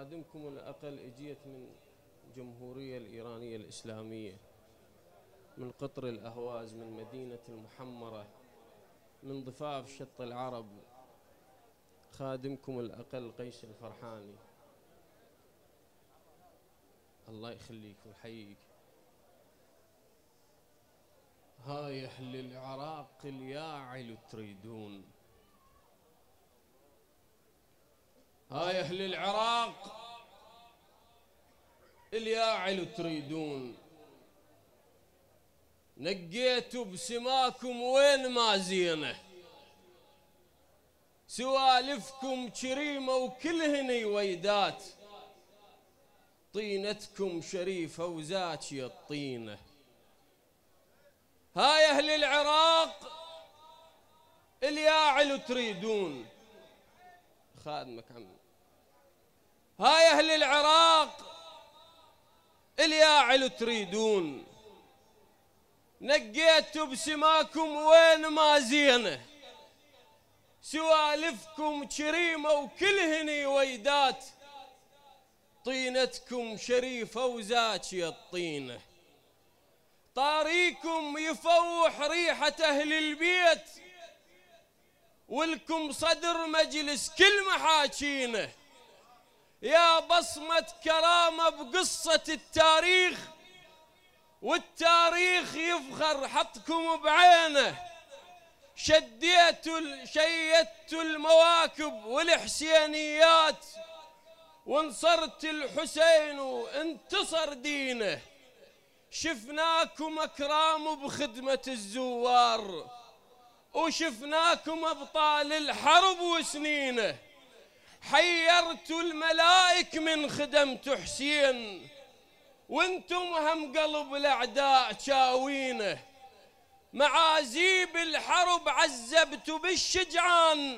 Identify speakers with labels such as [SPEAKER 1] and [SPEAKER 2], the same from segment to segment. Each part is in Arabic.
[SPEAKER 1] خادمكم الأقل اجيت من الجمهورية الإيرانية الإسلامية، من قطر الأهواز، من مدينة المحمرة، من ضفاف شط العرب. خادمكم الأقل قيس الفرحاني، الله يخليك ويحييك. هاي أهل العراق الياعل تريدون، هاي أهل العراق الياعل تريدون، نقيتوا بسماكم وين ما زينه، سوالفكم كريمة وكلهن ويدات، طينتكم شريفة وزاكية الطينة. هاي أهل العراق الياعل تريدون، خادمك عمي. هاي أهل العراق الياعل تريدون، نقيتوا بسماكم وين ما زينه، سوالفكم كريمة وكلهن ويدات، طينتكم شريفة وزاكية الطينة. طاريكم يفوح ريحة أهل البيت، ولكم صدر مجلس كل محاكينه، يا بصمة كرامة بقصة التاريخ، والتاريخ يفخر حطكم بعينه. شيدتوا المواكب والحسينيات، وانصرت الحسين وانتصر دينه. شفناكم أكرام بخدمة الزوار، وشفناكم أبطال الحرب وسنينه. حيرتوا الملائك من خدمة حسين، وانتم هم قلب الأعداء شاوينه. معازيب الحرب عذبتوا بالشجعان،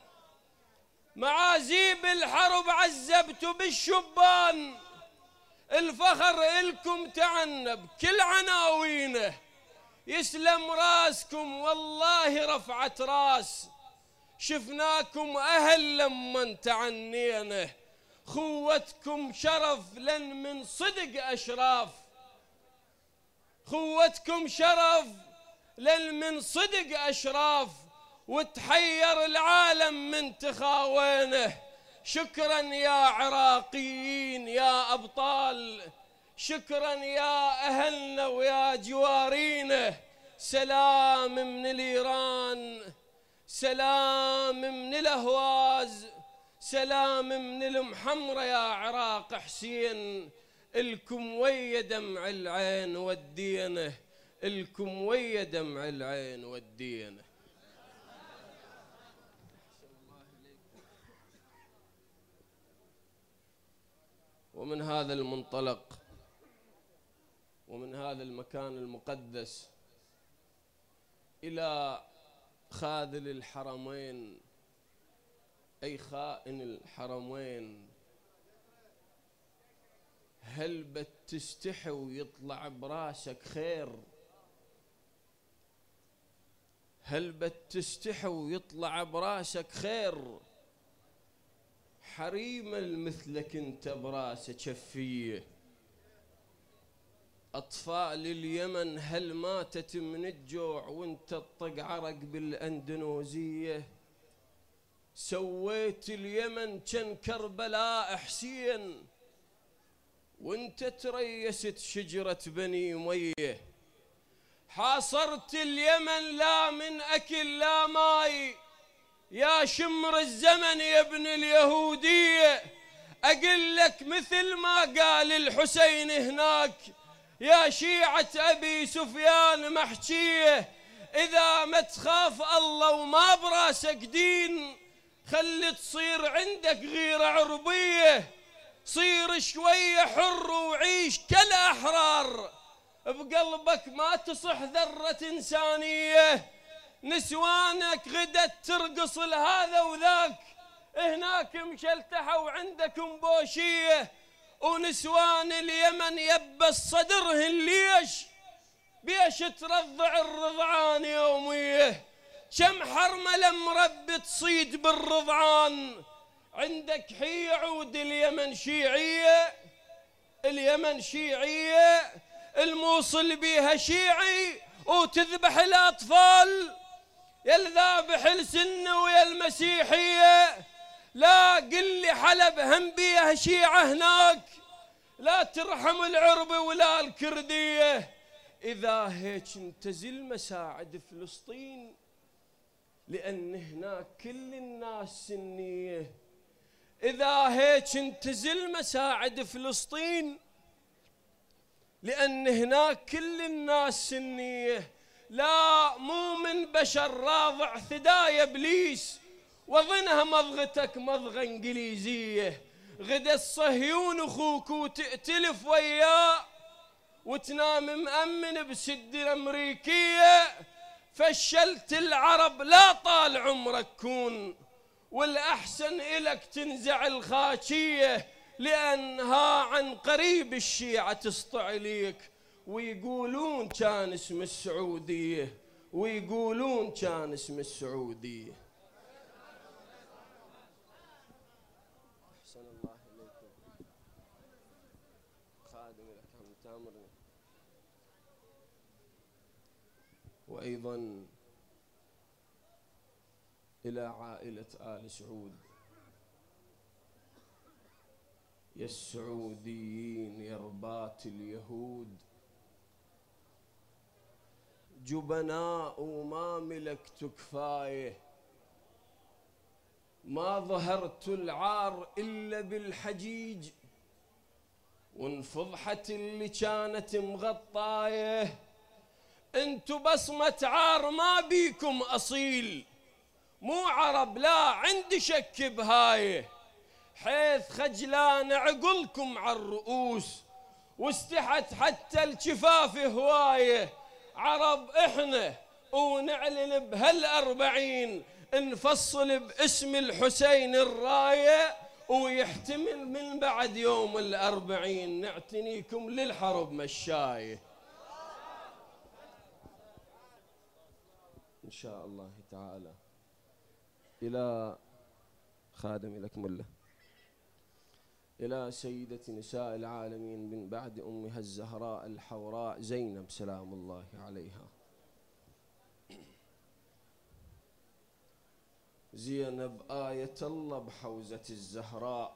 [SPEAKER 1] معازيب الحرب عذبتوا بالشبان. الفخر إلكم تعنى بكل عناوينه، يسلم راسكم والله رفعت راس. شفناكم أهل لما تعنينا، خوتكم شرف لن من صدق أشراف، خوتكم شرف لن من صدق أشراف، وتحير العالم من تخاوينه. شكرا يا عراقيين يا أبطال، شكرا يا أهلنا ويا جوارينا. سلام من الإيران، سلام من الأهواز، سلام من المحمرة يا عراق حسين. الكم ويا دمع العين ودينا، الكم ويا دمع العين ودينا. ومن هذا المنطلق ومن هذا المكان المقدس إلى خاذل الحرمين، أي خائن الحرمين، هل بتستحي ويطلع براسك خير؟ هل بتستحي ويطلع براسك خير؟ حريم المثلك انت براسه شفيه. أطفال اليمن هل ماتت من الجوع وانت تطق عرق بالأندونيسية؟ سويت اليمن كان كربلاء حسين، وانت تريست شجرة بني أمية. حاصرت اليمن لا من أكل لا ماي، يا شمر الزمن يا ابن اليهودية. أقول لك مثل ما قال الحسين هناك، يا شيعة أبي سفيان محشية، إذا ما تخاف الله وما براسك دين، خلي تصير عندك غيرة عربية. صير شوية حر وعيش كالأحرار، بقلبك ما تصح ذرة إنسانية. نسوانك غدت ترقص لهذا وذاك، هناك مشلتحوا عندكم بوشية. ونسوان اليمن يبس صدرهن ليش؟ بيش ترضع الرضعان يوميه. كم حرملة مربي تصيد بالرضعان، عندك حي عود اليمن شيعية، اليمن شيعية، الموصل بيها شيعي وتذبح الأطفال، يا الذابح السنة ويا المسيحية. لا قل لي حلب هم بيها شيعة هناك، لا ترحم العرب ولا الكردية. إذا هيك انتزل مساعد فلسطين، لأن هناك كل الناس سنية. إذا هيك انتزل مساعد فلسطين، لأن هناك كل الناس سنية. لا مو من بشر راضع ثدايا إبليس، وظنها مضغتك مضغة إنجليزية. غدا الصهيون أخوك وتأتلف وياه، وتنام مأمن بسد الأمريكية. فشلت العرب لا طال عمرك كون، والأحسن إلك تنزع الخاشية، لأنها عن قريب الشيعة تسطع ليك، ويقولون كان اسم السعودية، ويقولون كان اسم السعودية. أحسن الله إليكم خادم الأكرم تامرنا. وأيضا إلى عائلة آل سعود، يا السعوديين يا ربات اليهود، جبناء وما ملكت كفايه، ما ظهرت العار إلا بالحجيج، وانفضحت اللي كانت مغطايه. انتو بصمة عار ما بيكم أصيل، مو عرب لا عندي شك بهايه، حيث خجلان عقلكم عالرؤوس، واستحت حتى الجفاف هوايه. عرب احنا ونعلن بهال40، نفصل باسم الحسين الرايه، ويحتمل من بعد يوم 40 نعتنيكم للحرب مشايه إن شاء الله تعالى. إلى خادم لكم الله، إلى سيدة نساء العالمين من بعد أمها الزهراء الحوراء زينب سلام الله عليها. زينب آية الله بحوزة الزهراء،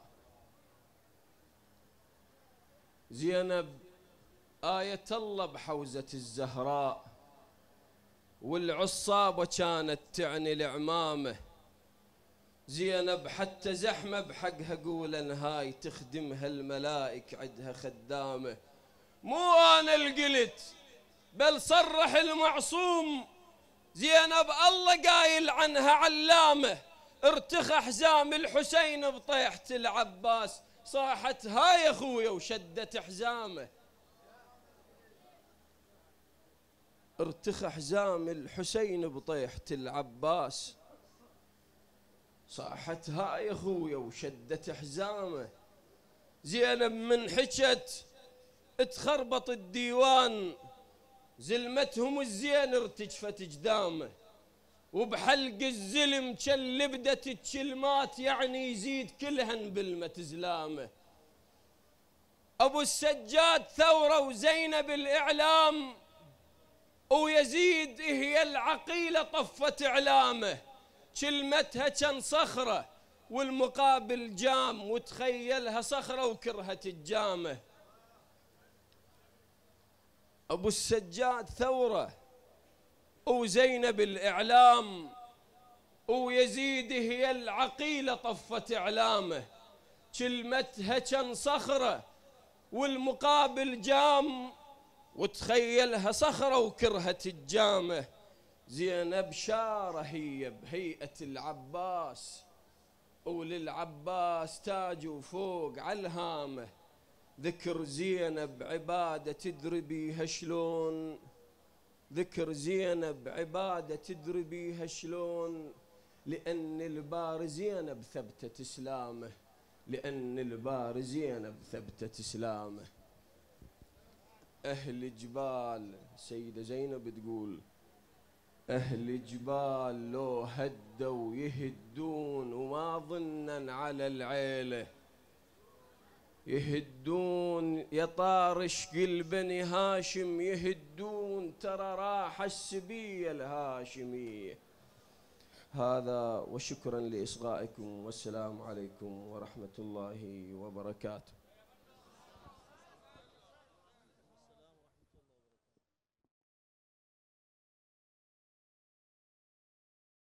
[SPEAKER 1] زينب آية الله بحوزة الزهراء، والعصابة كانت تعني العمامة. زينب حتى زحمة بحقها قولا هاي تخدمها الملائك عدها خدامة. مو أنا القلت بل صرح المعصوم، زينب الله قايل عنها علامة. ارتخى حزام الحسين بطيحة العباس، صاحت هاي أخويا وشدت حزامه. ارتخى حزام الحسين بطيحة العباس، صاحت هاي أخويا وشدت حزامه. زينب من حكت تخربط الديوان، زلمتهم الزين ارتجفت جدامه. وبحلق الزلم لبدت الكلمات، يعني يزيد كلهن بالمة زلامه. أبو السجاد ثورة وزينب الإعلام، ويزيد هي العقيلة طفت إعلامه. كلمتها كان صخرة والمقابل جام، وتخيلها صخرة وكرهت الجامة. أبو السجاد ثورة وزينب الإعلام، ويزيد هي العقيلة طفت إعلامه. كلمتها كان صخرة والمقابل جام، وتخيلها صخرة وكرهت الجامة. زينب شارة هي بهيئة العباس، وللعباس تاج وفوق عالهامة. ذكر زينب عبادة تدري بيها شلون، ذكر زينب عبادة تدري بيها شلون، لأن البار زينب ثبتت إسلامه، لأن البار زينب ثبتت إسلامه. أهل الجبال سيدة زينب تقول أهل جبال لو هدوا يهدون، وما ظنا على العيلة يهدون، يا طارش قل بني هاشم يهدون، ترى راح السبية الهاشمية. هذا وشكرا لإصغائكم، والسلام عليكم ورحمة الله وبركاته.